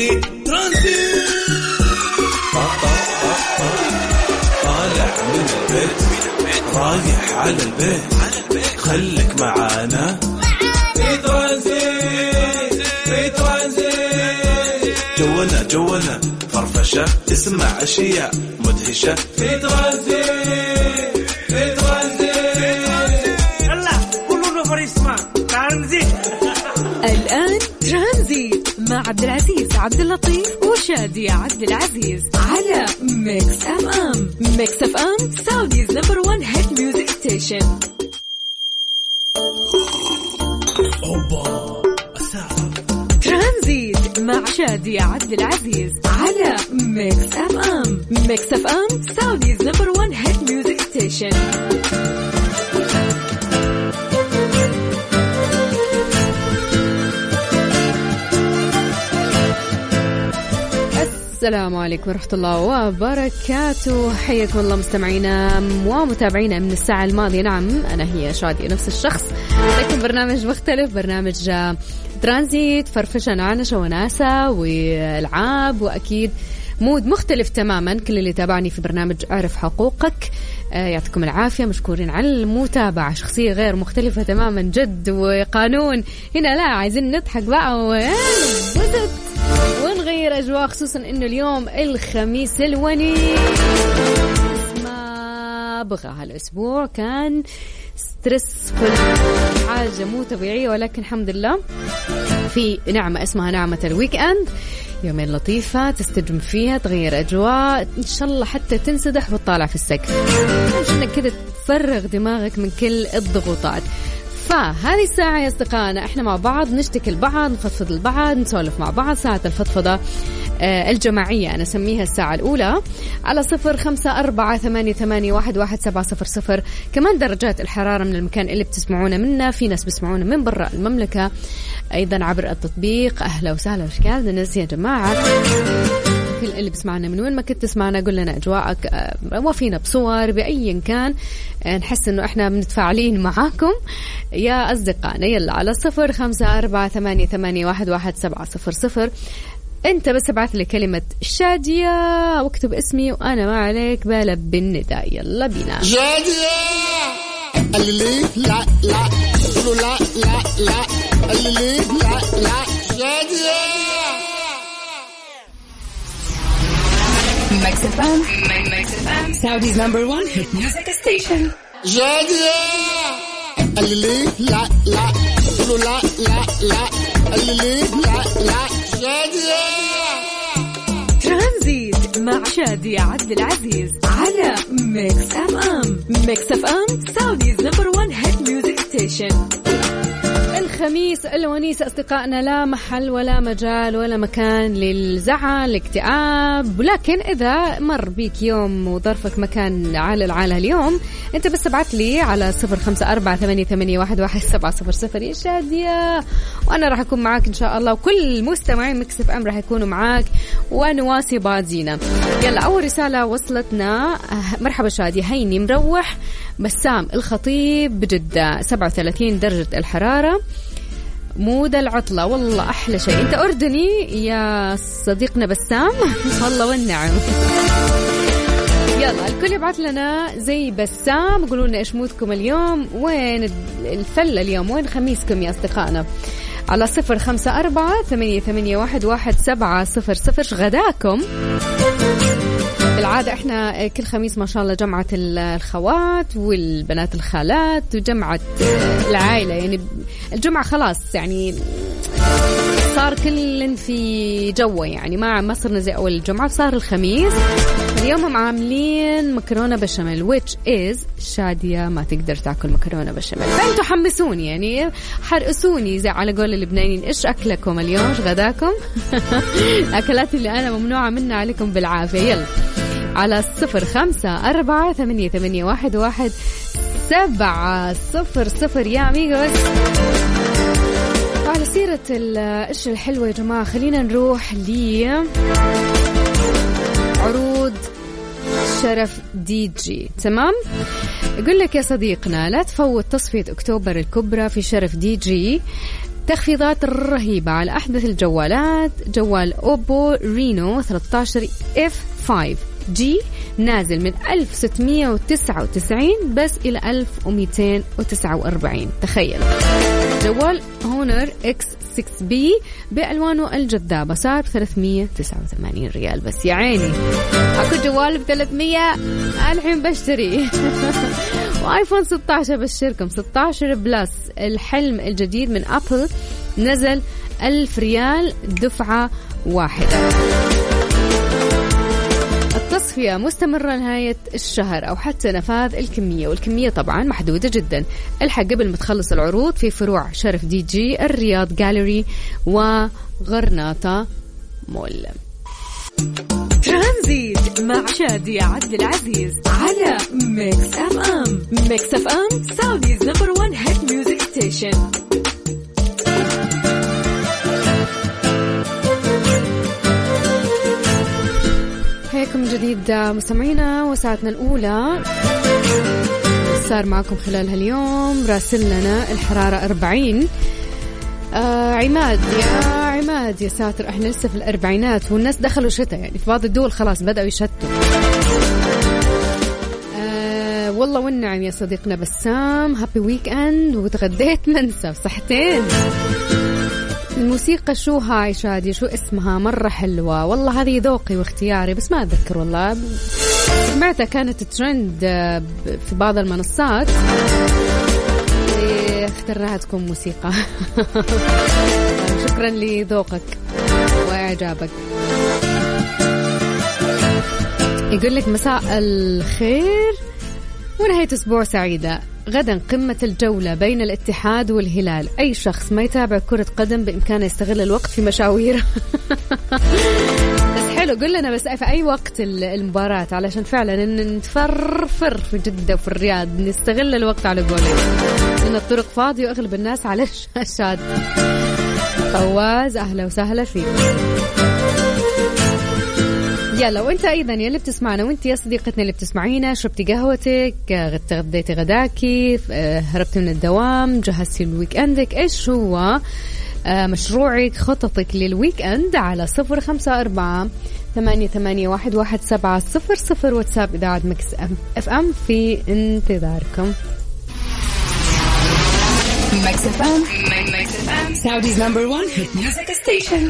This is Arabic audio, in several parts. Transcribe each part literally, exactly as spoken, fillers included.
اسمعني ترانزيت. طالع من البيت رايح على البيت، خليك معانا في ترانزيت في ترانزيت. جونا جونا فرفشة تسمع أشياء مدهشة في ترانزيت في ترانزيت. الله كله نفر يسمع ترانزيت. الآن ترانزيت مع عبد العزيز عبد اللطيف وشادي عبد العزيز على ميكس أف أم. ميكس أف أم سعوديز نمبر وان هيت ميوزك ستيشن. أوبا ترانزيت مع شادي عبد العزيز على ميكس أف أم. ميكس أف أم سعوديز نمبر وان هيت ميوزك ستيشن. السلام عليكم ورحمة الله وبركاته. حياكم الله مستمعينا ومتابعينا من الساعة الماضية. نعم أنا هي شادي نفس الشخص، لكن برنامج مختلف، برنامج ترانزيت، فرفشة نعنشة وناسة والعاب، وأكيد مود مختلف تماما. كل اللي تابعني في برنامج أعرف حقوقك يعطيكم العافية، مشكورين على المتابعة. شخصية غير مختلفة تماما، جد وقانون. هنا لا عايزين نضحك بقى ونبسط ونغير أجواء، خصوصا إنه اليوم الخميس الونيس. ما بغى هالأسبوع كان ستريسفul، حاجة مو طبيعية، ولكن الحمد لله في نعمة اسمها نعمة الويك أند. يومين لطيفة تستجم فيها، تغير أجواء، إن شاء الله حتى تنسدح وتطالع في السقف، عشان كده تفرغ دماغك من كل الضغوطات. فهذه الساعة يا أصدقائنا احنا مع بعض نشتكي لبعض، نفضفض لبعض، نسولف مع بعض. ساعة الفضفضة آه الجماعية أنا أسميها الساعة الأولى، على صفر خمسة أربعة ثمانية ثمانية واحد واحد سبعة صفر صفر. كمان درجات الحرارة من المكان اللي بتسمعونا منه، في ناس بيسمعونا من برا المملكة أيضا عبر التطبيق. أهلا وسهلا وشكال الناس يا جماعة، كل اللي بسمعنا من وين ما كنت تسمعنا قل لنا أجواءك، وفينا بصور بأي كان، نحس إنه إحنا بنتفاعلين معاكم يا أصدقائنا. يلا على صفر خمسة أربعة ثمانية ثمانية واحد واحد سبعة صفر صفر. أنت بس ابعث لي كلمة شادية واكتب اسمي وأنا ما عليك بالا بالنداء. يلا بينا. شادية اللي لا لا قولوا لا لا لا اللي لا لا شادية. Mix إف إم Mix إف إم Saudi's number one hit music station. شادية اللي لا لا قولوا لا لا لا اللي لا لا شادية. ترانزيت مع شادي عبد العزيز على ميكس أف أم. ميكس أف أم Saudi's number one hit music station. الخميس الونيس أصدقائنا، لا محل ولا مجال ولا مكان للزعل الاكتئاب، ولكن إذا مر بيك يوم وظرفك مكان على العالة اليوم، أنت بس ابعت لي على صفر خمسة أربعة ثمانية ثمانية واحد واحد سبعة صفر صفر يا شادية، وأنا راح أكون معاك إن شاء الله، وكل مستمعين ميكس إف إم راح يكونوا معاك ونواسي بازينا. يلا أول رسالة وصلتنا، مرحبا شادي، هيني مروح بسام الخطيب بجدة، سبعة وثلاثين درجة الحرارة، مود العطلة، والله أحلى شيء. أنت أردني يا صديقنا بسام والله والنعم. يلا الكل يبعث لنا زي بسام، قولوا لنا إيش مودكم اليوم، وين الفلة اليوم، وين خميسكم يا أصدقائنا، على صفر خمسة أربعة ثمانية ثمانية واحد واحد سبعة صفر صفر. غداكم بالعادة احنا كل خميس ما شاء الله جمعة الخوات والبنات الخالات وجمعة العائلة، يعني الجمعة خلاص يعني صار كل في جوه، يعني ما ما صرنا زي أول الجمعة، صار الخميس. اليوم هم عاملين مكرونة بشاميل which is شادية ما تقدر تاكل مكرونة بشاميل، فأنتوا حمسوني يعني حرقسوني زي على قول اللبنانيين. إيش أكلكم اليوم؟ إيش غداكم؟ الأكلات اللي أنا ممنوعة منها عليكم بالعافية. يلا على الصفر خمسة أربعة ثمانية ثمانية واحد واحد سبعة صفر صفر يا أميغوس. على سيرة الأشياء الحلوة يا جماعة، خلينا نروح لعروض شرف دي جي. تمام، يقول لك يا صديقنا لا تفوت تصفية أكتوبر الكبرى في شرف دي جي تخفيضات رهيبة على أحدث الجوالات. جوال أوبو رينو ثلاثة عشر إف فايف جي نازل من ألف وستمية وتسعة وتسعين بس إلى ألف ومئتين وتسعة وأربعين. تخيل. جوال هونر إكس ستة بي بألوانه الجذابة صار بثلاثمية وتسعة وثمانين ريال بس. يا عيني أكو جوال بثلاثمية الحين بشتري. وآيفون ستة عشر بشركم ستة عشر بلس الحلم الجديد من أبل نزل ألف ريال دفعة واحدة. التصفية مستمرة نهاية الشهر أو حتى نفاذ الكمية، والكمية طبعا محدودة جدا. الحق قبل ما تخلص العروض في فروع شرف دي جي، الرياض جاليري، وغرناطة مول. ترانزيت مع شادية عبد العزيز على ميكس أف أم. ميكس أف أم سعوديز نمبر وان هيت ميوزك ستيشن. حياكم جديد مستمعينا وساعتنا الأولى. صار معكم خلال هاليوم راسل لنا الحرارة أربعين. آه عماد يا عماد يا ساتر احنا لسه في الأربعينات والناس دخلوا شتاء، يعني في بعض الدول خلاص بدأوا يشتوا. آه والله والنعم يا صديقنا بسام، هابي ويك اند وتغديت منسف صحتين. الموسيقى شو هاي شادي شو اسمها؟ مرة حلوة والله، هذه ذوقي واختياري بس ما أتذكر والله، سمعتها كانت ترند في بعض المنصات اخترناها تكون موسيقى. شكرا لذوقك وإعجابك. يقول لك مساء الخير ونهاية أسبوع سعيدة. غدا قمة الجولة بين الاتحاد والهلال، أي شخص ما يتابع كرة قدم بإمكانه يستغل الوقت في مشاوير. بس حلو قل لنا بس في أي وقت المباراة علشان فعلا إن نتفرفر في جدة وفي الرياض، نستغل الوقت على قولي، إن الطرق فاضية وأغلب الناس على الشاشات. فواز أهلا وسهلا فيك. يلا وانت ايضا يلي بتسمعنا، وانت يا صديقتنا اللي بتسمعينا، شربتي قهوتك، تغديتي غداكي، هربتي من الدوام، جهزتي الويك اندك، ايش هو مشروعك، خططك للويك اند؟ على صفر خمسة أربعة ثمانية ثمانية واحد واحد سبعة صفر صفر واتساب إذاعة مكس اف ام في انتظاركم. مكس اف ام Saudi's number one hit music station.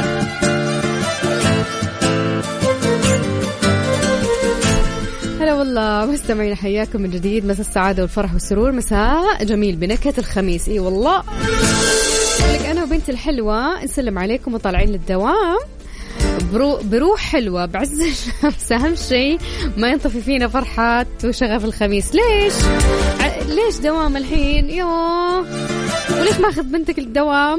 هلا والله مستمعين، حياكم من جديد. مساء السعادة والفرح والسرور، مساء جميل بنكهة الخميس. اي والله لك أنا وبنتي الحلوة نسلم عليكم وطالعين للدوام برو بروح حلوة بعز الشمس. أهم شيء ما ينطفي فينا فرحات وشغف الخميس. ليش ع... ليش دوام الحين؟ يوه وليش ما أخذ بنتك الدوام؟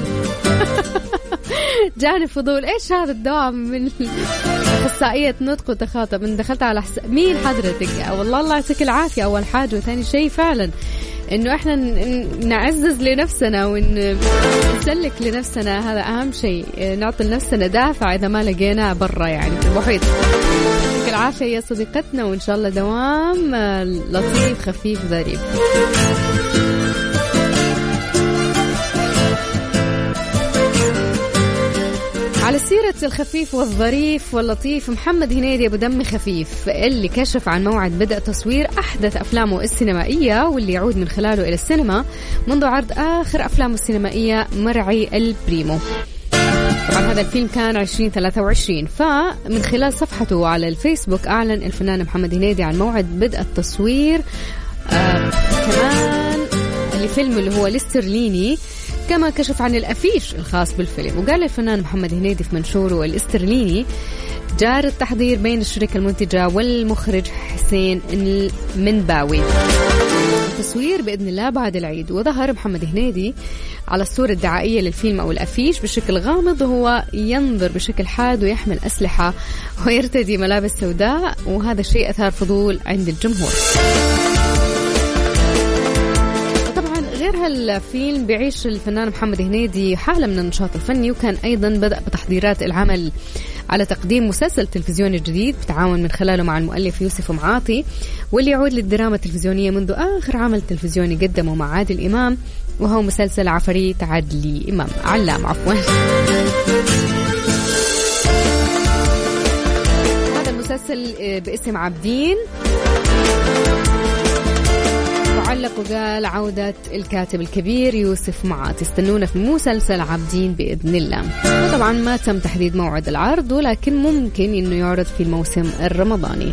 جاني فضول ايش هذا الدوام من اخصائيه نطق وتخاطب. من دخلت على حس... مين حضرتك؟ والله الله يعطيك العافيه اول حاجه، وثاني شيء فعلا انه احنا نعزز لنفسنا ونسلك لنفسنا، هذا اهم شيء، نعطي لنفسنا دافع اذا ما لقيناه برا يعني في المحيط. يعطيك العافيه يا صديقتنا، وان شاء الله دوام لطيف خفيف ظريف. على سيرة الخفيف والظريف واللطيف، محمد هنيدي أبو دم خفيف اللي كشف عن موعد بدء تصوير أحدث أفلامه السينمائية واللي يعود من خلاله إلى السينما منذ عرض آخر أفلامه السينمائية مرعي البريمو. طبعا هذا الفيلم كان عشرين ثلاثة وعشرين. فمن خلال صفحته على الفيسبوك أعلن الفنان محمد هنيدي عن موعد بدء التصوير آه كمان لفيلم اللي هو الاسترليني، كما كشف عن الأفيش الخاص بالفيلم. وقال الفنان محمد هنيدي في منشوره الاسترليني جار التحضير بين الشركة المنتجة والمخرج حسين المنباوي، التصوير بإذن الله بعد العيد. وظهر محمد هنيدي على الصورة الدعائية للفيلم أو الأفيش بشكل غامض، وهو ينظر بشكل حاد ويحمل أسلحة ويرتدي ملابس سوداء، وهذا الشيء أثار فضول عند الجمهور. غير هالفيلم بيعيش الفنان محمد هنيدي حالة من النشاط الفني، وكان أيضا بدأ بتحضيرات العمل على تقديم مسلسل تلفزيوني جديد بتعاون من خلاله مع المؤلف يوسف معاطي، واللي يعود للدراما التلفزيونية منذ آخر عمل تلفزيوني قدمه مع عادل إمام وهو مسلسل عفاريت عدلي إمام علام عفوا. هذا المسلسل باسم عابدين، وعلق وقال عودة الكاتب الكبير يوسف معاط، استنونا في مسلسل عابدين بإذن الله. وطبعا ما تم تحديد موعد العرض، ولكن ممكن إنه يعرض في الموسم الرمضاني.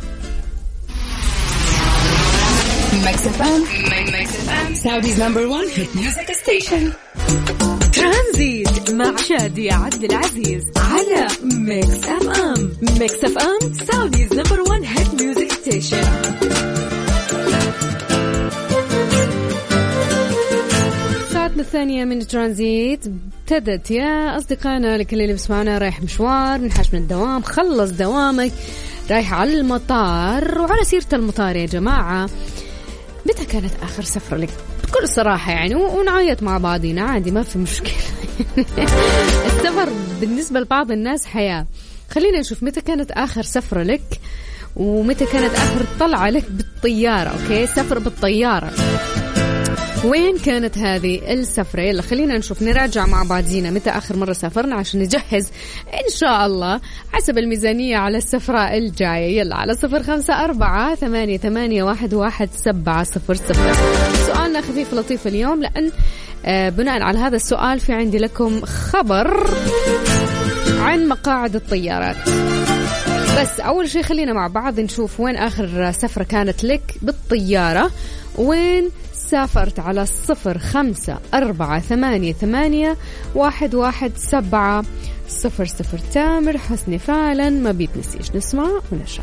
Saudi's number one hit music station. ترانزيت مع شادي عبد العزيز على ميكس اف ام. ميكس اف ام Saudi's number one hit music station. ساعتنا الثانية من ترانزيت ابتدت يا أصدقائنا. لكل اللي بسمعنا رايح مشوار، منحاش من الدوام، خلص دوامك، رايح على المطار. وعلى سيرة المطار يا جماعة، متى كانت آخر سفرة لك؟ بكل صراحة يعني، ونعيط مع بعضنا عادي، ما في مشكلة. السفر بالنسبة لبعض الناس حياة. خلينا نشوف متى كانت آخر سفرة لك، ومتى كانت آخر طلعة لك بالطيارة. أوكي، سفر بالطيارة، وين كانت هذه السفرة؟ يلا خلينا نشوف، نراجع مع بعضينا متى آخر مرة سافرنا عشان نجهز إن شاء الله حسب الميزانية على السفرة الجاية. يلا على صفر خمسة أربعة ثمانية ثمانية واحد واحد سبعة صفر صفر. سؤالنا خفيف لطيف اليوم، لأن آه بناء على هذا السؤال في عندي لكم خبر عن مقاعد الطيارات. بس أول شيء خلينا مع بعض نشوف وين آخر سفرة كانت لك بالطيارة، وين سافرت. على الصفر خمسة أربعة ثمانية ثمانية واحد واحد سبعة صفر صفر. تامر حسني فعلا ما بيتنسيش، نسمع ونشعر.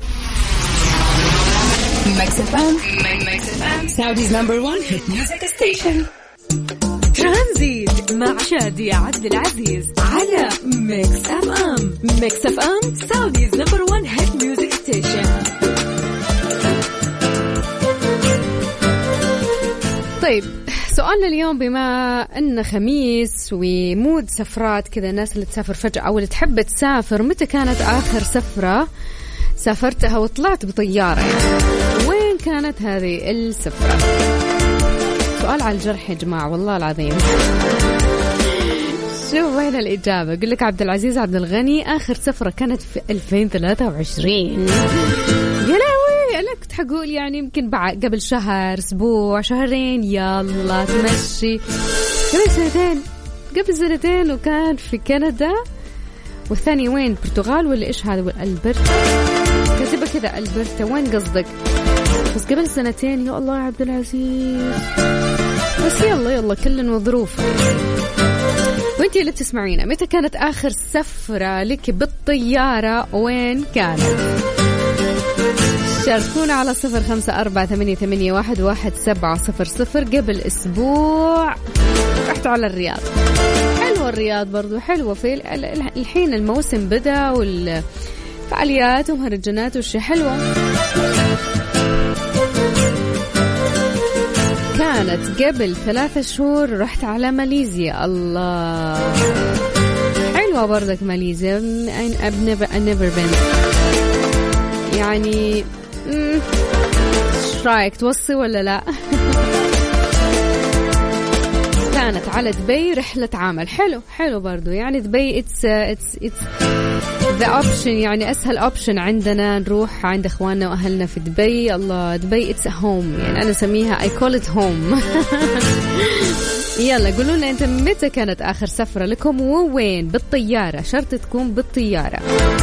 Saudi's number one hit music station. ترانزيت مع شادي عبد العزيز على ميكس اف ام. ميكس اف ام Saudi's number one hit music station. طيب سؤالنا اليوم، بما أن خميس ومود سفرات كذا، الناس اللي تسافر فجأة أو اللي تحب تسافر، متى كانت آخر سفرة سافرتها وطلعت بطيارة يعني؟ وين كانت هذه السفرة؟ سؤال على الجرح يا جماعة والله العظيم. شوف وين الإجابة. يقول لك عبد العزيز عبد الغني آخر سفرة كانت في ألفين وثلاثة وعشرين. يا لهوي، أنا كنت حقول يعني يمكن بعد قبل شهر، أسبوع، شهرين، يلا تمشي. قبل سنتين، قبل سنتين وكان في كندا. والثاني وين؟ برتغال ولا إيش هذا؟ ألبرتا، كاتبة كذا ألبرتا. وين قصدك؟ بس قبل سنتين. يا الله يا عبد العزيز، بس يلا يلا كلن وظروفه. وانتي اللي بتسمعينا، متى كانت آخر سفرة لك بالطيارة؟ وين كانت؟ شاركونا على صفر خمسة أربعة ثمانية ثمانية واحد واحد سبعة صفر صفر. قبل أسبوع رحت على الرياض. حلوة الرياض برضو، حلوة. في الحين الموسم بدأ والفعاليات ومهرجانات وشي حلوة. كانت قبل ثلاثة شهور رحت على ماليزيا. الله، حلوة برضك ماليزيا. I've never, I've never been. يعني ايش رايك، توصي ولا لا؟ كانت على دبي رحلة عمل. حلو حلو برضو يعني دبي it's it's it's the option، يعني أسهل option عندنا نروح عند إخواننا وأهلنا في دبي. الله، دبي it's a home، يعني أنا سميها I call it home. يلا قولوا لنا أنت متى كانت آخر سفرة لكم ووين؟ بالطيارة، شرط تكون بالطيارة.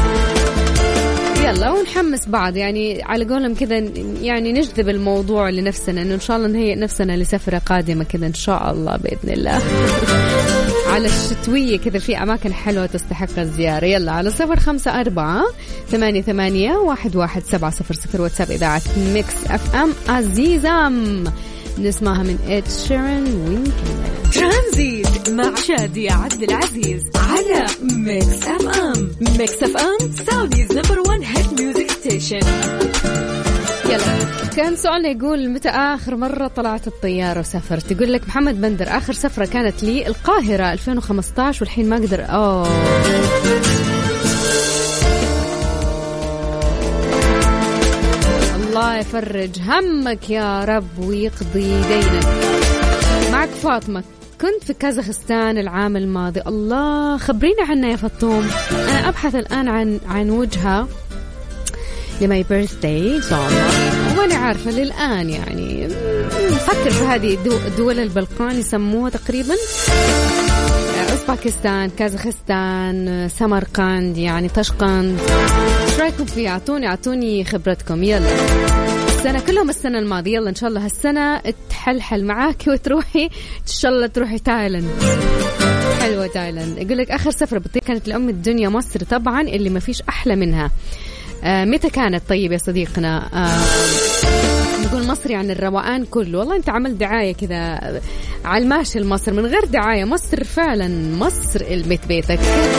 يلا ونحمس بعض يعني على قولهم كذا، يعني نجذب الموضوع لنفسنا، إنه إن شاء الله نهيئ نفسنا لسفرة قادمة كذا إن شاء الله بإذن الله. على الشتوية كذا في أماكن حلوة تستحق الزيارة. يلا على صفر خمسة أربعة ثمانية ثمانية واحد واحد سبعة صفر صفر. واتساب إذاعة ميكس أف أم. عزيزم نسمعها من إد شيران وينكمل. ترانزيت مع شادي عبد العزيز على ميكس أف أم. ميكس أف أم Saudi's number one hit music station. يلا كان سؤالنا يقول متى آخر مرة طلعت الطيارة وسافرت؟ يقول لك محمد بندر آخر سفرة كانت لي القاهرة ألفين وخمسة عشر، والحين ما أقدر. أوه الله يفرج همك يا رب ويقضي دينك. معك فاطمة كنت في كازاخستان العام الماضي. الله، خبرينا عنها يا فطوم. أنا أبحث الآن عن عن وجهة لماي بيرثداي إن شاء الله، وأنا عارفة للآن يعني نفكر في هذه الدول البلقان يسموها تقريبا أوزباكستان، كازاخستان، سمرقند، يعني تشقند. ايش رايكم فيه؟ اعطوني اعطوني خبرتكم. يلا السنة كلهم السنة الماضية، يلا إن شاء الله هالسنة تحلحل معاكي وتروحي إن شاء الله تروحي تايلاند. حلوة تايلاند. يقول لك آخر سفرة بطيء كانت لأم الدنيا مصر طبعا، اللي ما فيش أحلى منها. آه متى كانت طيب يا صديقنا؟ آه نقول مصري عن الروقان كله. والله أنت عمل دعاية كذا على الماشي لمصر من غير دعاية. مصر فعلا مصر البيت بيتك.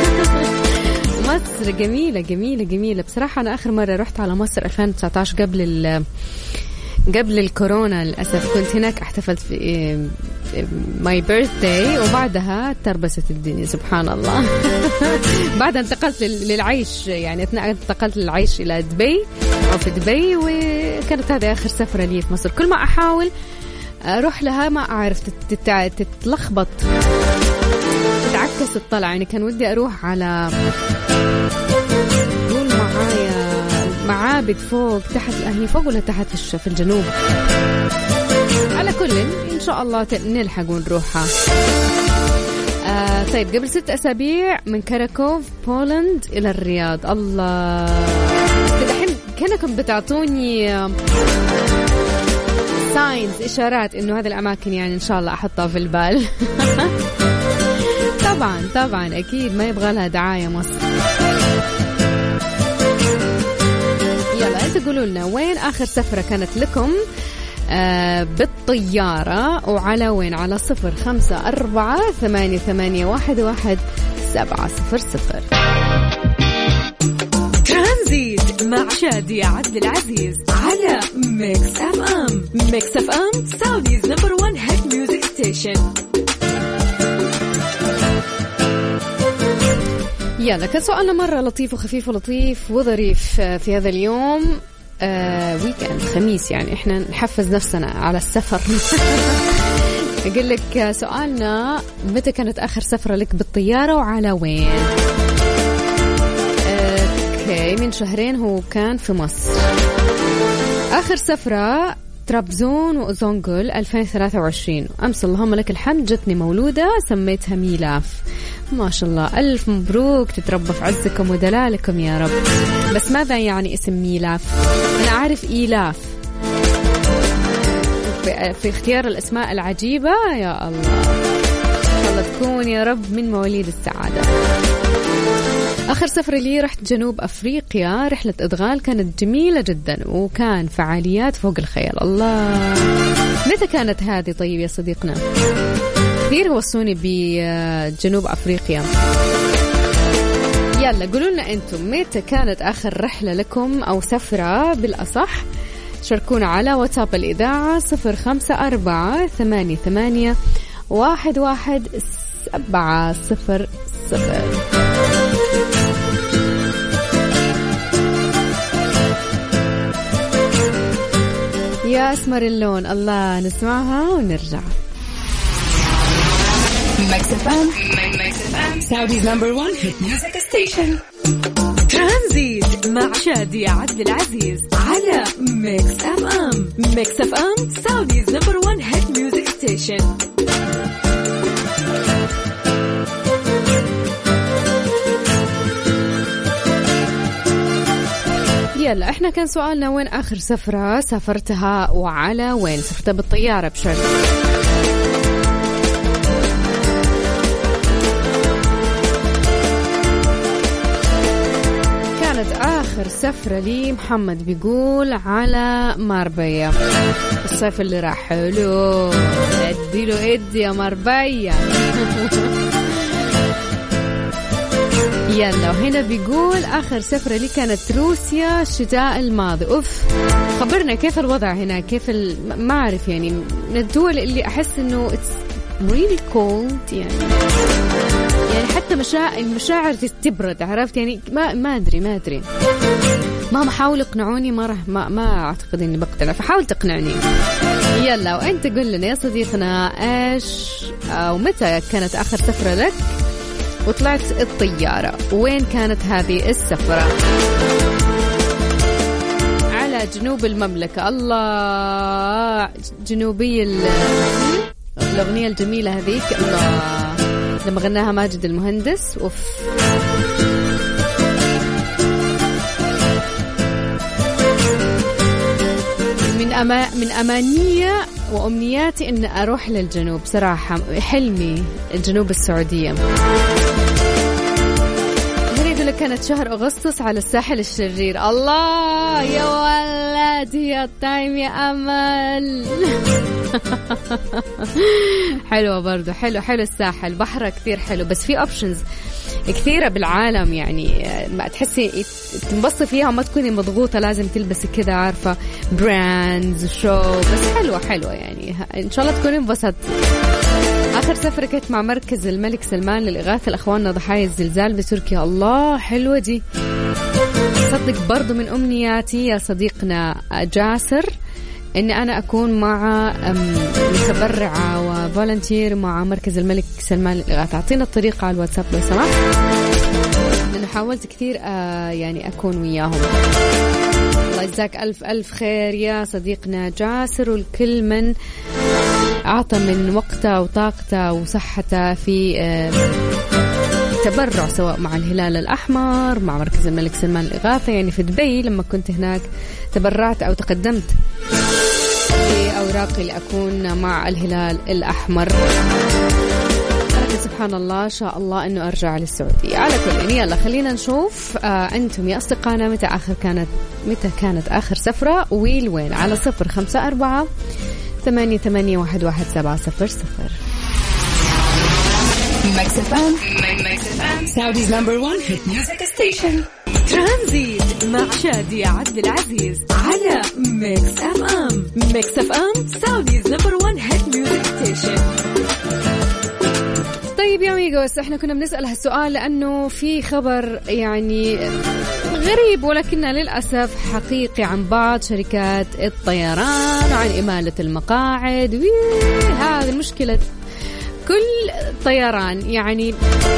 مصر جميلة جميلة جميلة بصراحة. أنا آخر مرة رحت على مصر ألفين وتسعة عشر قبل ال قبل الكورونا للأسف. كنت هناك احتفلت في ماي بيرثداي وبعدها تربست الدنيا سبحان الله. بعدها انتقلت للعيش، يعني أثناء انتقلت للعيش إلى دبي أو في دبي، وكانت هذه آخر سفرة لي في مصر. كل ما أحاول أروح لها ما أعرف تتلخبط تعكس الطلع. يعني كان ودي أروح على قول معايا معابد فوق تحت، هي فوق ولا تحت في في الجنوب؟ على كل إن شاء الله نلحق ونروحها. آه طيب قبل ست أسابيع من كراكوف بولند إلى الرياض. الله، الحين كأنكم بتعطوني ساينز إشارات إنه هذه الأماكن يعني إن شاء الله أحطها في البال. طبعا طبعا أكيد ما يبغى لها دعاية مصر. يلا أنت قولوا لنا وين آخر سفرة كانت لكم آه بالطيارة، وعلى وين؟ على صفر خمسة أربعة ثمانية ثمانية واحد واحد سبعة صفر صفر. ترانزيت مع شادية عبد العزيز على ميكس أف أم. ميكس أف أم سعوديز نمبر ون هيت ميوزك ستيشن. يلا كسؤالنا مرة لطيف وخفيف ولطيف وظريف في هذا اليوم. آه ويكند خميس، يعني احنا نحفز نفسنا على السفر. أقول لك سؤالنا متى كانت آخر سفرة لك بالطيارة وعلى وين؟ آه اوكي من شهرين هو كان في مصر. آخر سفرة ترابزون وأوزونغول ألفين وثلاثة وعشرين. أمس اللهم لك الحمد جتني مولودة سميتها ميلاف. ما شاء الله ألف مبروك، تتربى في عزكم ودلالكم يا رب. بس ماذا يعني اسم ميلاف؟ أنا أعرف إيلاف. في, في اختيار الأسماء العجيبة يا الله، إن شاء الله تكون يا رب من مواليد السعادة. آخر سفرة لي رحت جنوب أفريقيا، رحلة إدغال كانت جميلة جدا وكان فعاليات فوق الخيال. الله، متى كانت هذه طيب يا صديقنا؟ كثير وصوني بجنوب أفريقيا. يلا قولوا لنا أنتم متى كانت آخر رحلة لكم أو سفرة بالأصح؟ شاركونا على واتساب الإذاعة صفر خمسة أربعة ثمانية ثمانية واحد واحد سبعة صفر صفر. يا أسمر اللون. الله، نسمعها ونرجع. Mix إف إم Saudi's number one hit music station. ترانزيت مع شادية عبد العزيز على ميكس إف إم. ميكس إف إم Saudi's number one hit music station. يلا احنا كان سؤالنا وين آخر سفرة سافرتها وعلى وين؟ سافرتها بالطيارة بشرط. كانت آخر سفرة لي محمد بيقول على ماربيا الصيف اللي راح. حلو، ادي له ادي يا ماربيا. يلا وهنا بيقول آخر سفرة لي كانت روسيا الشتاء الماضي. أوف، خبرنا كيف الوضع هنا، كيف ال... ما أعرف يعني من الدول اللي أحس إنه it's really cold يعني يعني حتى مشاعر المشاعر تبرد، عرفت يعني ما ما أدري ما أدري مهما حاولوا يقنعوني ما راح ما ما أعتقد إني بقتنع، فحاول تقنعني. يلا وانت قل لنا يا صديقنا ايش او متى كانت اخر سفرة لك وطلعت الطيارة، وين كانت هذه السفرة؟ على جنوب المملكة. الله، جنوبي الأغنية الجميلة هذيك، الله لما غناها ماجد المهندس. اوف من أما من أمانية وأمنياتي إن أروح للجنوب صراحة، حلمي الجنوب السعودية. هنا يقول لك كانت شهر أغسطس على الساحل الشرير. الله يا ولدي يا التايم يا أمل. حلوة برضو، حلو حلو الساحل، بحرها كثير حلو، بس في أوبشنز كثيرة بالعالم يعني ما تحسي تنبسطي فيها وما تكوني مضغوطة لازم تلبسي كذا عارفة براندز وشو، بس حلوة حلوة يعني إن شاء الله تكوني انبسطتي. آخر سفرة كانت مع مركز الملك سلمان للإغاثة لأخواننا ضحايا الزلزال بتركيا. الله حلوة دي، صدق برضو من أمنياتي يا صديقنا جاسر إن أنا أكون مع متبرعة وفولنتير مع مركز الملك سلمان للإغاثة. أعطينا الطريقة على الواتساب لو سمحت، لأنه حاولت كثير يعني أكون وياهم. الله يجزاك ألف ألف خير يا صديقنا جاسر، والكل من أعطى من وقته وطاقته وصحته في تبرع سواء مع الهلال الأحمر مع مركز الملك سلمان للإغاثة. يعني في دبي لما كنت هناك تبرعت أو تقدمت في أوراقي لأكون مع الهلال الأحمر، لكن سبحان الله شاء الله أنه أرجع للسعودية. على كل يلا خلينا نشوف آه أنتم يا أصدقائنا متى آخر كانت متى كانت آخر سفرة ويل وين على صفر خمسة أربعة ثمانية ثمانية واحد واحد سبعة صفر صفر. Mix إف إم Saudi's number one hit music station. ترانزيت مع شادية عبد العزيز على ميكس إف إم. ميكس إف إم Saudi's number one hit music station. طيب يا ميغوس، احنا كنا بنسأل هالسؤال لأنه في خبر يعني غريب ولكنه للأسف حقيقي عن بعض شركات الطيران وعن إمالة المقاعد. هذه المشكلة كل طيران يعني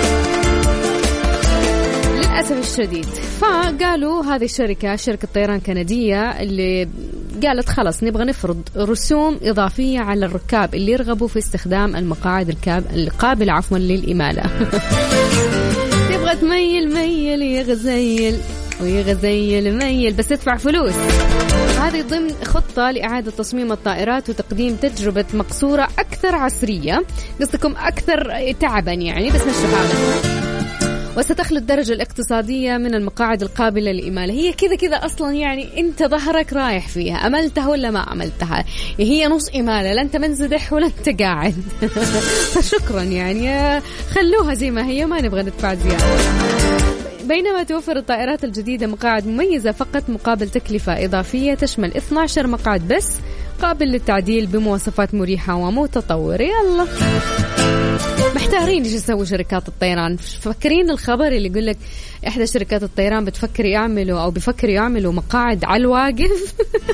للأسف الشديد. فقالوا هذه الشركة شركة طيران كندية اللي قالت خلاص نبغى نفرض رسوم إضافية على الركاب اللي يرغبوا في استخدام المقاعد القابلة عفوا للإمالة. تبغى تميل ميل يغزيل ويغزيل ميل بس تدفع فلوس. هذه ضمن خطة لإعادة تصميم الطائرات وتقديم تجربة مقصورة أكثر عصرية، قصدكم أكثر تعبا يعني بس مش حالة. وستخلو الدرجة الاقتصادية من المقاعد القابلة للإمالة. هي كذا كذا أصلا يعني أنت ظهرك رايح فيها، أملتها ولا ما أملتها، هي نص إمالة، لا أنت منزدح ولا أنت قاعد. فشكرا يعني خلوها زي ما هي، ما نبغى ندفع زيادة. بينما توفر الطائرات الجديدة مقاعد مميزة فقط مقابل تكلفة إضافية تشمل اثنا عشر مقعد بس قابل للتعديل بمواصفات مريحة ومتطورة. يلا محتارين ايش يسوي شركات الطيران. فكرين الخبر اللي يقول لك احدى شركات الطيران بتفكر يعملوا او بيفكروا يعملوا مقاعد على الواقف.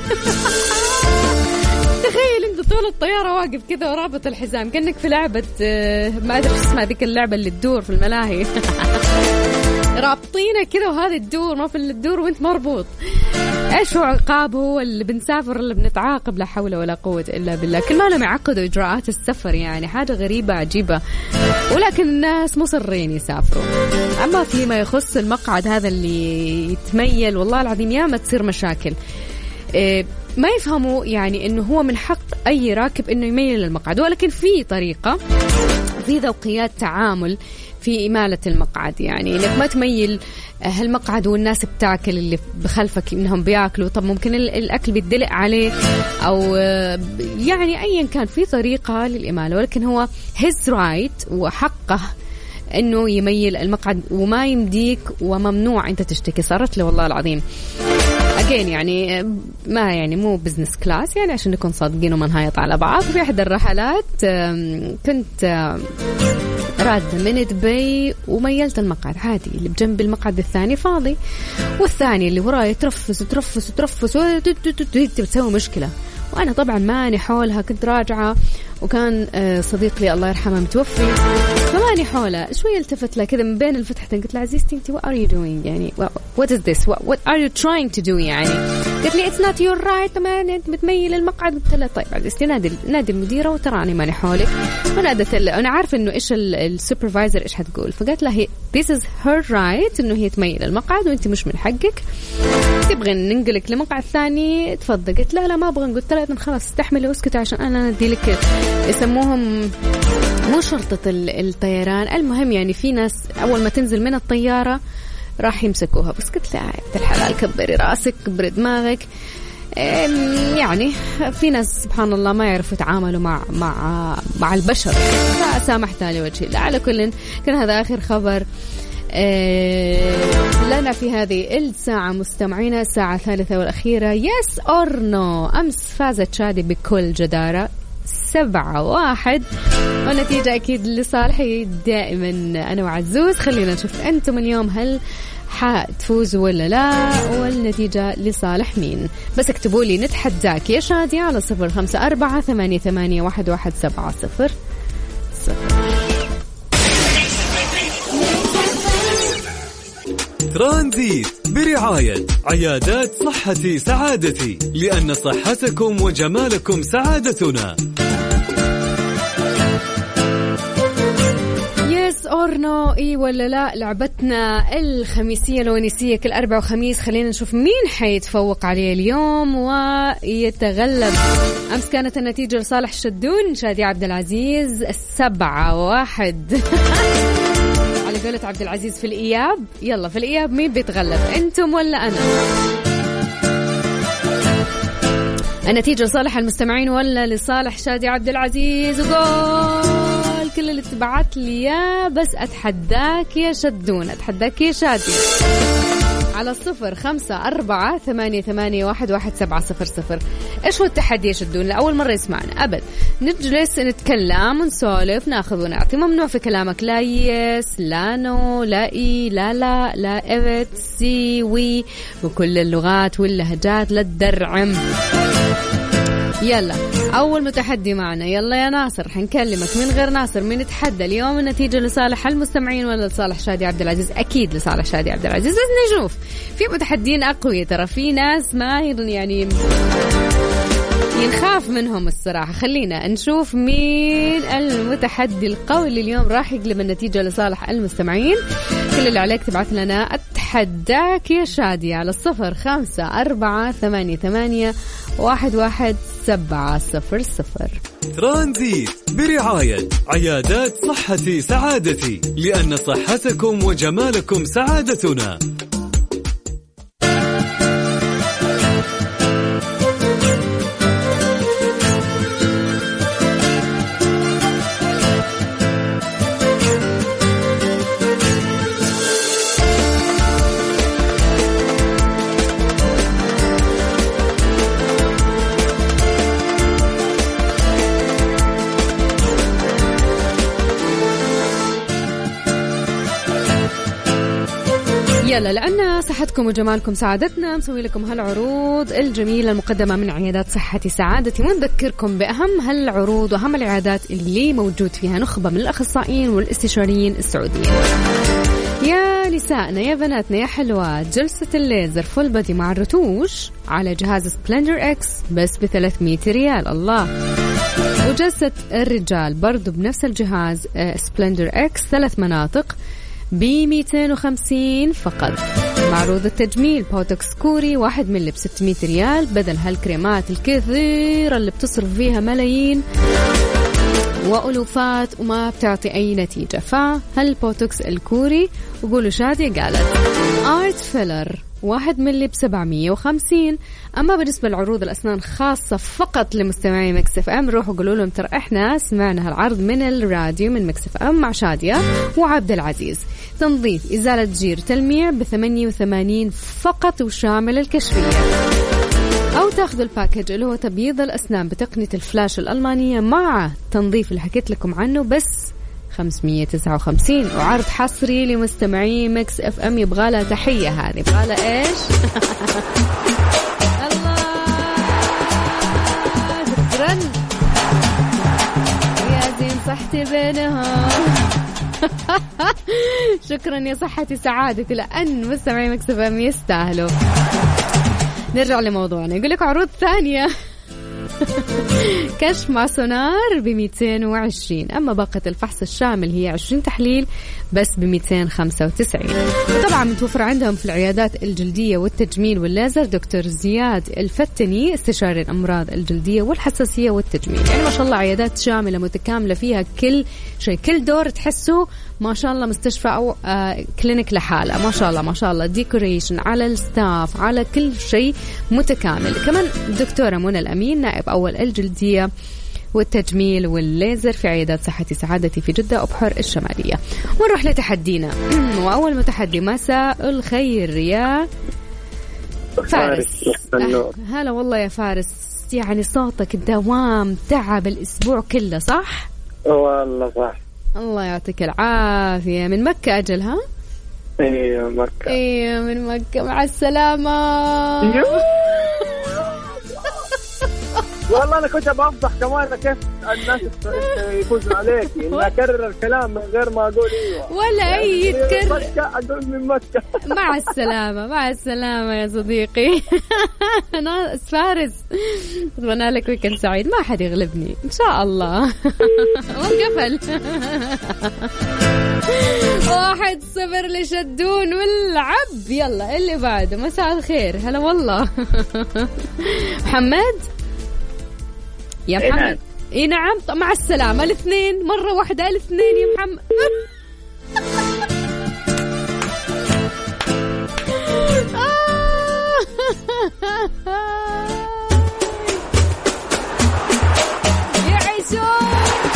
تخيل انت طول الطيارة واقف كذا ورابط الحزام كأنك في لعبة ما ادري اسمها ذيك اللعبة اللي تدور في الملاهي. رابطينه كذا وهذه الدور ما في اللي تدور وانت مربوط. ايش هو عقاب؟ هو اللي بنسافر اللي بنتعاقب، لا حول ولا قوة الا بالله. كل ما لهم يعقدوا اجراءات السفر يعني حاجة غريبة عجيبة، ولكن الناس مصرين يسافروا. اما فيما يخص المقعد هذا اللي يتميل والله العظيم ياما تصير مشاكل. إيه ما يفهموا يعني انه هو من حق اي راكب انه يميل المقعد، ولكن في طريقة في ذوقيات تعامل في إمالة المقعد. يعني إنك ما تميل هالمقعد والناس بتاكل اللي بخلفك إنهم بياكلوا، طب ممكن الأكل بيدلق عليه أو يعني أيا كان في طريقة للإمالة، ولكن هو his right وحقه إنه يميل المقعد وما يمديك وممنوع أنت تشتكي. صارت له والله العظيم أجين يعني ما يعني مو بزنس كلاس يعني عشان نكون صادقين وما نهايط على بعض. في أحد الرحلات كنت راد من دبي وميلت المقعد عادي، اللي بجنب المقعد الثاني فاضي والثاني اللي وراي ترفس ترفس ترفس وتسوي مشكلة وأنا طبعا ماني حولها، كنت راجعة وكان صديق لي الله يرحمه متوفي، فماني حولها. شوي التفت لها كذا من بين الفتحتين، قلت لها عزيزتي أنت what are you doing يعني what is this what, what are you trying to do يعني. قلت لي it's not your right، طبعا أنت متميل المقعد. قلت لها طيب عزيزتي نادي نادي المديرة وتراني ماني حولك. ونادت أنا عارفة إنه إيش السوبرفايزر إيش هتقول، فقالت لها هي this is her right إنه هي تميل المقعد وأنت مش من حقك، تبغى ننقلك لمقعد ثاني تفضل. قلت لا لا ما أبغى. قلت لها خلاص استحملي واسكتي عشان أنا ندي لك يسموهم مو شرطة الطيران، المهم يعني في ناس أول ما تنزل من الطيارة راح يمسكوها. بس قلت لها الحلال كبري راسك كبري دماغك، يعني في ناس سبحان الله ما يعرفوا يتعاملوا مع مع مع البشر، فسامحتها لوجه الله. على كل كان هذا آخر خبر لنا في هذه الساعة مستمعينا، الساعة الثالثة والأخيرة. يس أور نو. أمس فازت شادي بكل جدارة سبعة واحد، والنتيجة أكيد لصالحي دائما أنا وعزوز. خلينا نشوف أنتم اليوم هل حتفوزوا ولا لا، والنتيجة لصالح مين. بس اكتبوا لي نتحداك يا شادي على صفر خمسة أربعة ثمانية ثمانية واحد واحد سبعة صفر صفر. ترانزيت برعاية عيادات صحتي سعادتي، لأن صحتكم وجمالكم سعادتنا. يس أور نو، إي ولا لا، لعبتنا الخميسية الونيسية كل أربع وخميس. خلينا نشوف مين حيتفوق عليه اليوم ويتغلب. أمس كانت النتيجة لصالح شدون شادي عبد العزيز سبعة واحد. على قولة عبد العزيز في الإياب، يلا في الإياب مين بيتغلب، أنتم ولا أنا؟ النتيجة لصالح المستمعين ولا لصالح شادي عبد العزيز؟ وقول كل اللي تبعت لي يا بس أتحداك يا شدون، أتحداك يا شادي على الصفر خمسة أربعة ثمانية ثمانية واحد واحد سبعة صفر صفر. إيش هو التحدي يا شدون؟ لأول مرة يسمعنا أبد، نجلس نتكلم ونسولف ناخذ ونعطي، ممنوع في كلامك لا يس لا نو لا إي لا لا لا إيفت سي وي وكل اللغات واللهجات لا تدرعم. يلا أول متحدي معنا، يلا يا ناصر حنكلمك. من غير ناصر مين يتحدى اليوم؟ النتيجة لصالح المستمعين ولا لصالح شادي عبد العزيز؟ أكيد لصالح شادي عبد العزيز. بس نشوف في متحدين أقوياء، ترى في ناس ما يعني ينخاف منهم الصراحة. خلينا نشوف مين المتحدي القوي اللي اليوم راح يقلب النتيجة لصالح المستمعين. كل اللي عليك تبعث لنا أتحداك يا شادي على الصفر خمسة أربعة ثمانية ثمانية واحد واحد سبعة صفر صفر. ترانزيت برعاية عيادات صحتي سعادتي، لأن صحتكم وجمالكم سعادتنا. يلا لأن صحتكم وجمالكم سعادتنا مسوي لكم هالعروض الجميلة المقدمة من عيادات صحتي سعادتي، ونذكركم بأهم هالعروض وأهم العيادات اللي موجود فيها نخبة من الأخصائيين والاستشاريين السعوديين. يا نسائنا يا بناتنا يا حلوات، جلسة الليزر فول بادي مع الرتوش على جهاز سبلندر اكس بس بثلاثمية ريال، الله. وجلسة الرجال برضو بنفس الجهاز سبلندر اكس ثلاث مناطق بميتين وخمسين فقط. معروض التجميل بوتوكس كوري واحد ملي بستمية ريال، بدل هالكريمات الكثيرة اللي بتصرف فيها ملايين وألوفات وما بتعطي أي نتيجة. فهالبوتوكس الكوري وقولوا شادي قالت. آرت فيلر واحد ملي بسبعمية وخمسين. أما بالنسبة لعروض الأسنان خاصة فقط لمستمعي مكس اف ام، روحوا قولوا لهم ترى إحنا سمعنا هالعرض من الراديو من مكس اف ام مع شادية وعبد العزيز. تنظيف إزالة جير تلميع بثمانية وثمانين فقط وشامل الكشفية، أو تاخذوا الباكج اللي هو تبييض الأسنان بتقنية الفلاش الألمانية مع تنظيف اللي حكيت لكم عنه بس خمسمية وتسعة وخمسين. وعرض حصري لمستمعي مكس اف ام. يبغى لها تحية هذه، يبغى لها ايش؟ الله شكرا يا زين صحتي بينها. شكرا يا صحتي سعادتي، لأن مستمعي مكس اف ام يستاهلوا. نرجع لموضوعنا. يقول لك عروض ثانية. كشف مع سونار بمئتين وعشرين، أما باقة الفحص الشامل هي عشرين تحليل بس بمئتين خمسة وتسعين. طبعا متوفر عندهم في العيادات الجلدية والتجميل والليزر دكتور زياد الفتني استشاري الأمراض الجلدية والحساسية والتجميل. يعني ما شاء الله عيادات شاملة متكاملة فيها كل شيء، كل دور تحسه ما شاء الله مستشفى أو آه كلينيك لحالة. ما شاء الله ما شاء الله ديكوريشن على الستاف على كل شيء متكامل. كمان دكتورة منى الأمين نائب أول الجلدية والتجميل والليزر في عيادات صحتي سعادتي في جدة وبحر الشمالية. ونروح لتحدينا. وأول متحدي مساء الخير يا فارس. هلا والله يا فارس، يعني صوتك الدوام تعب الأسبوع كله صح؟ والله صح. الله يعطيك العافية. من مكة أجل ها؟ ايوه مكة. ايوه من مكة، مع السلامة. والله أنا كنت بفضح كمان كيف الناس يفوزوا عليك، إني أكرر الكلام من غير ما أقول إيوه ولا أي يتكرر. مكة أقول من مكة. مع السلامة مع السلامة يا صديقي. أنا فارس، أتمنى لك ويكند سعيد، ما حد يغلبني إن شاء الله. وقفل. واحد صفر لشدون والعب. يلا اللي بعده. مساء الخير. هلا والله. محمد يا محمد. اي نعم. مع السلامة. الاثنين مرة واحدة. الاثنين يا محمد. يعيشون.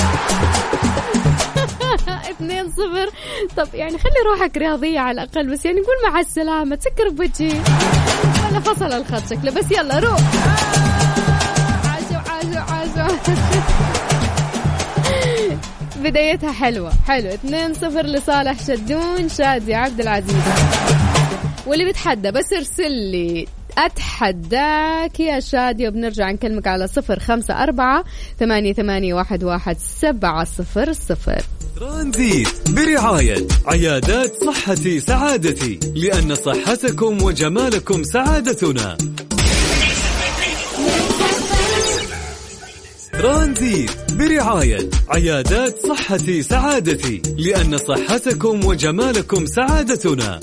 اثنين صفر. طب يعني خلي روحك رياضية على الأقل، بس يعني قول مع السلامة تسكر بوجهي ولا فصل الخط شكله. بس يلا روح. بدايتها حلوة حلوة. اثنين صفر لصالح شدون. شادي عبد العزيز واللي بتحدى بس ارسل لي أتحداك يا شادي، وبنرجع نكلمك على صفر خمسة أربعة ثمانية ثمانية واحد واحد سبعة صفر صفر. ترانزيت برعاية عيادات صحتي سعادتي، لأن صحتكم وجمالكم سعادتنا. ترانزيت برعاية عيادات صحتي سعادتي، لأن صحتكم وجمالكم سعادتنا.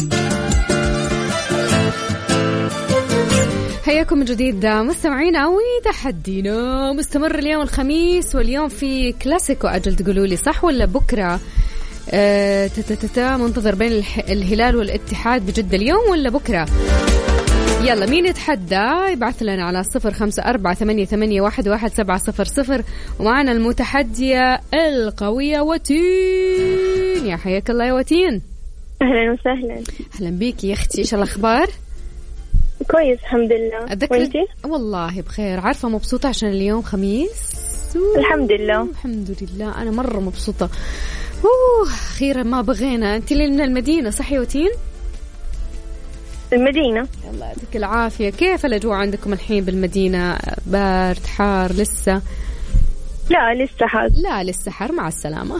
حياكم من جديد مستمعينا، وتحدينا مستمر اليوم الخميس، واليوم في كلاسيكو. أجل تقولوا لي صح ولا بكرة؟ أه تتتتا منتظر بين الهلال والاتحاد بجدة اليوم ولا بكرة؟ يلا مين يتحدى يبعث لنا على صفر خمسة أربعة ثمانية ثمانية واحد واحد سبعة صفر صفر. ومعنا المتحدية القوية وتين. يا حياك الله يا وتين. أهلا وسهلا. أهلا بيك يا أختي، إيش الأخبار؟ كويس الحمد لله. وانتي؟ والله بخير. عارفة مبسوطة عشان اليوم خميس. الحمد لله الحمد لله. أنا مرة مبسوطة. أوه أخيرا ما بغينا. أنت اللي من المدينة صح يا وتين؟ المدينة. الله يعطيك العافية. كيف الأجواء عندكم الحين بالمدينة؟ بارد حار لسه؟ لا لسه حار. لا لسه حار. مع السلامة.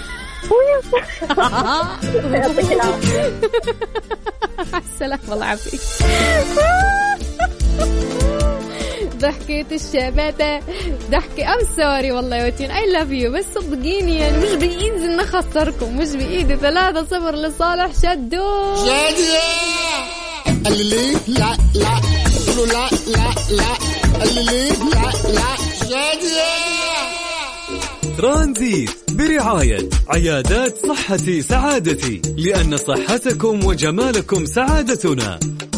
يعطيك العافية. مع السلامة. الله يعافيك. ضحكة الشباتة ضحكة. أم سوري والله يا وتين I love you، بس صدقيني يعني مش بإيدي إن أخسركم، مش بإيدي. ثلاثة صفر لصالح شدو. قال لي لا لا قولوا لا لا لا. قال لي لا لا شادية. ترانزيت برعاية عيادات صحتي سعادتي، لأن صحتكم وجمالكم سعادتنا.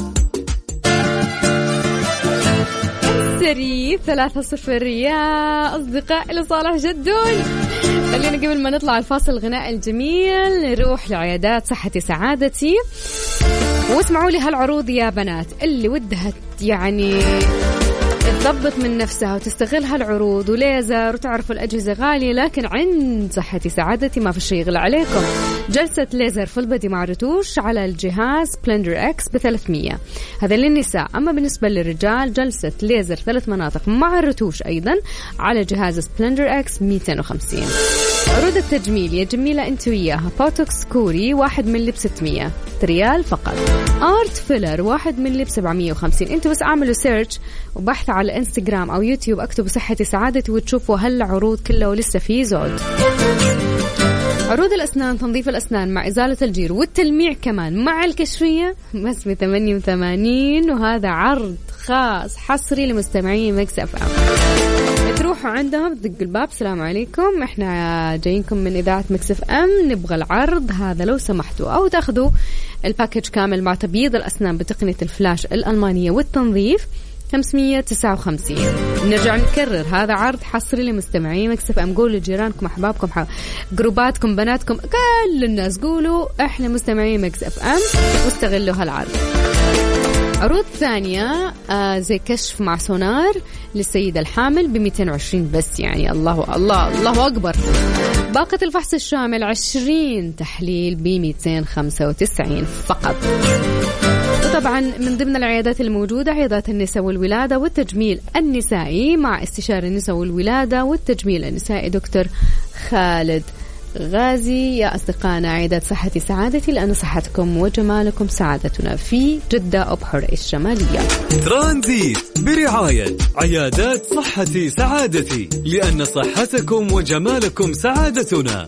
سري ثلاثة صفر يا أصدقاء لصالح جدون. خلينا قبل ما نطلع الفاصل الغنائي الجميل نروح لعيادات صحتي سعادتي، واسمعوا لي هالعروض يا بنات اللي ودها يعني تضبط من نفسها وتستغل هالعروض وليزر، وتعرفوا الأجهزة غالية لكن عند صحتي سعادتي ما في شيء يغلى عليكم. جلسة ليزر فل بدي مع رتوش على الجهاز سبلندر اكس ب ثلاثمية، هذا للنساء. أما بالنسبة للرجال جلسة ليزر ثلاث مناطق مع الرتوش أيضا على جهاز سبلندر اكس مئتين وخمسين. عروض التجميل يا جميلة انت وياها، بوتوكس كوري واحد ملي بستمية ريال فقط، ارت فيلر واحد ملي بسبعمية وخمسين. انتوا بس اعملوا سيرش وبحث على انستغرام او يوتيوب، اكتبوا صحتي سعادتي وتشوفوا هالعروض كلها ولسه في زود. عروض الأسنان، تنظيف الأسنان مع إزالة الجير والتلميع كمان مع الكشرية بس ب ثمانية وثمانين، وهذا عرض خاص حصري لمستمعين ميكس اف ام. تروحوا عندهم تدقوا الباب، السلام عليكم احنا جايينكم من إذاعة ميكس اف ام، نبغى العرض هذا لو سمحتوا، أو تاخذوا الباكج كامل مع تبييض الأسنان بتقنية الفلاش الألمانية والتنظيف خمسمية وتسعة وخمسين. نرجع نكرر، هذا عرض حصري لمستمعين ميكس اف ام. قولوا لجيرانكم، أحبابكم، جروباتكم، بناتكم، كل الناس قولوا احنا مستمعين ميكس اف ام واستغلوا هالعرض. عروض ثانية آه زي كشف مع سونار للسيدة الحامل ب مئتين وعشرين بس، يعني الله الله الله أكبر. باقة الفحص الشامل عشرين تحليل ب مئتين وخمسة وتسعين فقط. وطبعا من ضمن العيادات الموجودة عيادات النساء والولادة والتجميل النسائي مع استشاري النساء والولادة والتجميل النسائي دكتور خالد غازي. يا أصدقائنا عيادات صحتي سعادتي، لأن صحتكم وجمالكم سعادتنا في جدة أبحر الشمالية. ترانزيت برعاية عيادات صحتي سعادتي، لأن صحتكم وجمالكم سعادتنا.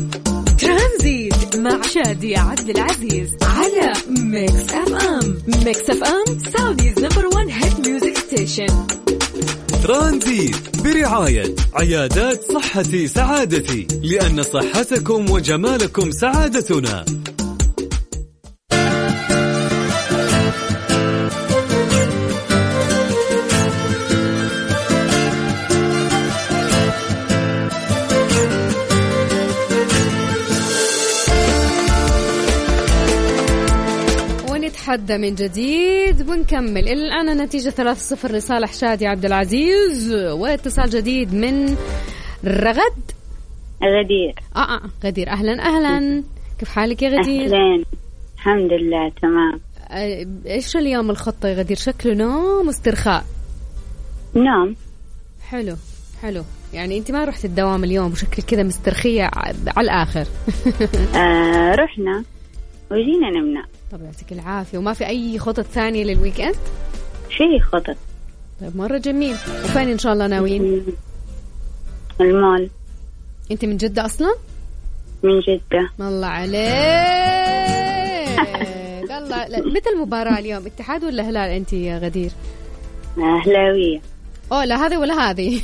ترانزيت مع شادي عبد العزيز على ميكس اف ام. ميكس اف ام سعوديز نمبر وان هيت ميوزك ستيشن. ترانزيت برعاية عيادات صحتي سعادتي، لأن صحتكم وجمالكم سعادتنا. نتحدى من جديد ونكمل. إلى الآن النتيجة ثلاثة صفر لصالح شادي عبد العزيز. واتصال جديد من رغد غدير. آه آه غدير، أهلا أهلا، كيف حالك يا غدير؟ أهلا، الحمد لله تمام. آه إيش اليوم الخطة يا غدير؟ شكله نوم واسترخاء. نوم. حلو حلو، يعني أنت ما رحت الدوام اليوم وشكل كذا مسترخية على الآخر. آه رحنا وجينا نمنا. طب يعطيك العافية. وما في أي خطط ثانية للويكند؟ في خطط. طيب مرة جميل. وفين إن شاء الله ناويين؟ المول. أنت من جدة أصلا؟ من جدة. الله عليك. الله. متى المباراة اليوم؟ اتحاد ولا هلال أنت يا غدير؟ أهلاوية. أوه لا هذه ولا هذه.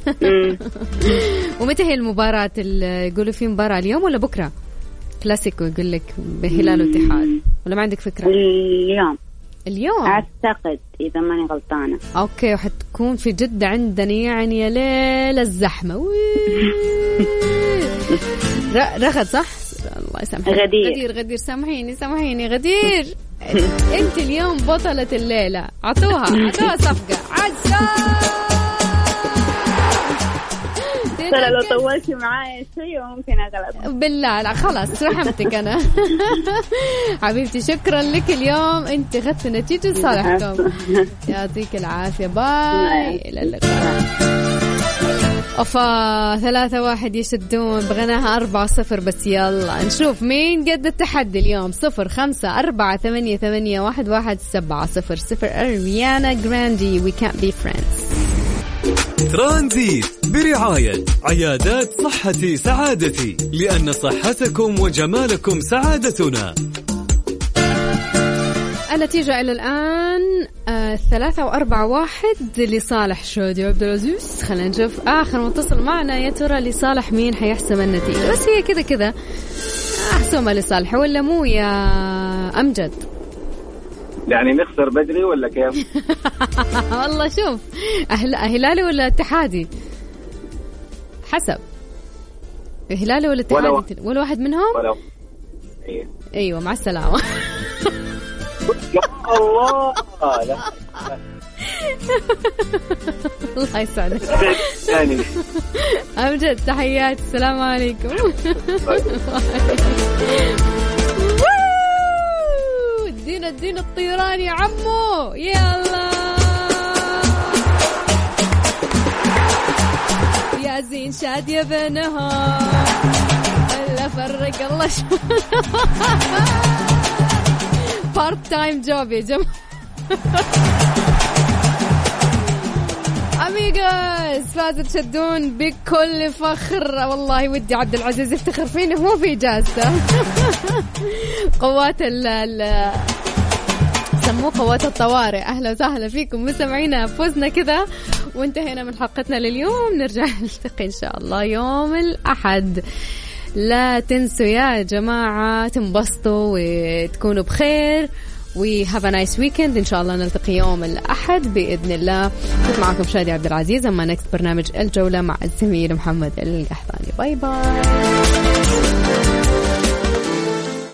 ومتى هي المباراة؟ اللي يقولوا في مباراة اليوم ولا بكرة؟ كلاسيكو يقول لك بهلال واتحاد، ولا ما عندك فكرة؟ اليوم. اليوم أعتقد إذا ماني غلطانة. أوكي، وحتكون في جدة عندنا يعني يا ليل الزحمة. رغد صح؟ الله يسامحك. غدير. غدير غدير سامحيني سامحيني غدير. أنت اليوم بطلة الليلة. عطوها عطوها صفقة عزة. ترى لو طولت معايا شيء ممكن أغلط. بالله لا خلاص رحمتك أنا. حبيبتي شكرا لك، اليوم أنت أخذت نتيجة صالحكم. يعطيك العافية، باي، إلى اللقاء. أوفا ثلاثة واحد يشدون، بغناها أربعة صفر بس. يلا نشوف مين قد التحدي اليوم. صفر خمسة أربعة ثمانية ثمانية واحد واحد سبعة صفر صفر. أريانا جراندي We Can't Be Friends. ترانزيت برعاية عيادات صحتي سعادتي، لأن صحتكم وجمالكم سعادتنا. النتيجة إلى الآن آه ثلاثة وأربعة واحد لصالح شادي عبد العزيز. خلينا نشوف آخر متصل معنا، يا ترى لصالح مين حيحسم النتيجة؟ بس هي كذا كذا أحسمها لصالح ولا مو يا أمجد؟ يعني نخسر بدري ولا كيف؟ والله شوف، أهل... هلالي ولا اتحادي؟ حسب هلالي ولا اتحادي؟ ولا, ولا واحد منهم؟ ولا. أيوة. أيوة مع السلامة. الله لا. الله يسعدك. يعني أمجد تحيات، السلام عليكم. ادينا ادينا الطيران يا عمو، يلا يا زين شاد يا بنها ولا فرق الله شو بارت تايم جوب يا جماعة. أميغوس فازت شدون بكل فخر، والله ودي عبد العزيز يفتخر فيني مو في إجازته. قوات ال سموه قوات الطوارئ. أهلا وسهلا فيكم مستمعينا، فوزنا كذا وانتهينا من حلقتنا لليوم. نرجع نلتقي إن شاء الله يوم الأحد. لا تنسوا يا جماعة تنبسطوا وتكونوا بخير و have a nice weekend. إن شاء الله نلتقي يوم الأحد بإذن الله. كنت معكم شادي عبد العزيز. أما نكست برنامج الجولة مع الزميل محمد القحطاني. باي باي.